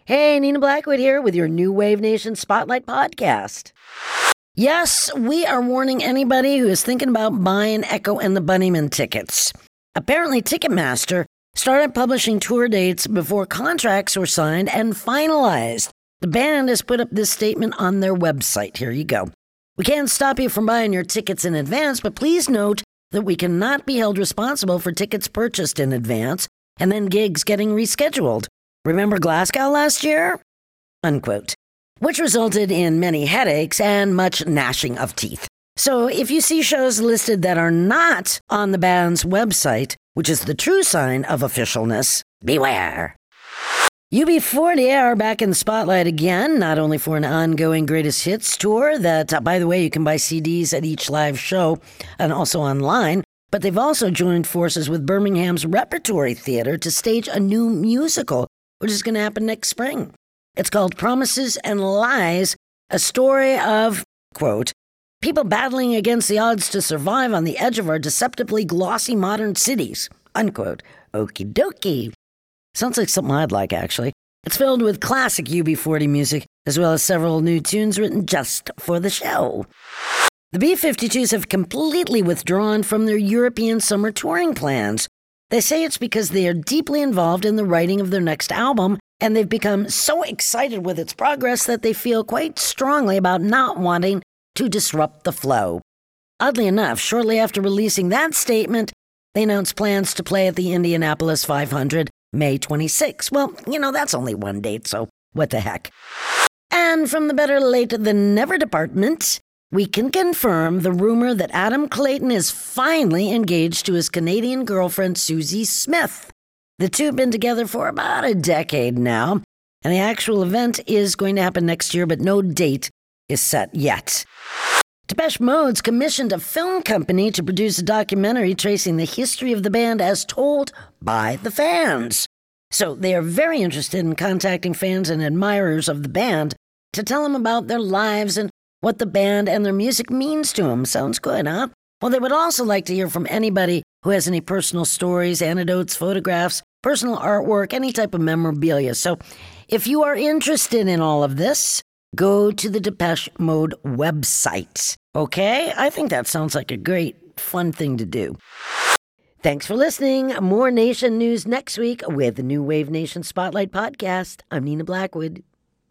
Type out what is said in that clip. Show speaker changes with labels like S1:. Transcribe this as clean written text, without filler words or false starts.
S1: Hey, Nina Blackwood here with your New Wave Nation Spotlight podcast. Yes, we are warning anybody who is thinking about buying Echo and the Bunnymen tickets. Apparently, Ticketmaster started publishing tour dates before contracts were signed and finalized. The band has put up this statement on their website. Here you go. We can't stop you from buying your tickets in advance, but please note that we cannot be held responsible for tickets purchased in advance and then gigs getting rescheduled. Remember Glasgow last year? Unquote. Which resulted in many headaches and much gnashing of teeth. So if you see shows listed that are not on the band's website, which is the true sign of officialness, beware. UB40 are back in the spotlight again, not only for an ongoing greatest hits tour that, by the way, you can buy CDs at each live show and also online, but they've also joined forces with Birmingham's Repertory Theatre to stage a new musical, which is going to happen next spring. It's called Promises and Lies, a story of, quote, people battling against the odds to survive on the edge of our deceptively glossy modern cities, unquote. Okie dokie. Sounds like something I'd like, actually. It's filled with classic UB40 music, as well as several new tunes written just for the show. The B-52s have completely withdrawn from their European summer touring plans. They say it's because they are deeply involved in the writing of their next album, and they've become so excited with its progress that they feel quite strongly about not wanting to disrupt the flow. Oddly enough, shortly after releasing that statement, they announced plans to play at the Indianapolis 500 May 26. Well, that's only one date, so what the heck. And from the better late than never department, we can confirm the rumor that Adam Clayton is finally engaged to his Canadian girlfriend, Susie Smith. The two have been together for about a decade now, and the actual event is going to happen next year, but no date is set yet. Depeche Mode's commissioned a film company to produce a documentary tracing the history of the band as told by the fans. So they are very interested in contacting fans and admirers of the band to tell them about their lives and what the band and their music means to them. Sounds good, huh? Well, they would also like to hear from anybody who has any personal stories, anecdotes, photographs, personal artwork, any type of memorabilia. So if you are interested in all of this, go to the Depeche Mode website, okay? I think that sounds like a great, fun thing to do. Thanks for listening. More Nation news next week with the New Wave Nation Spotlight podcast. I'm Nina Blackwood.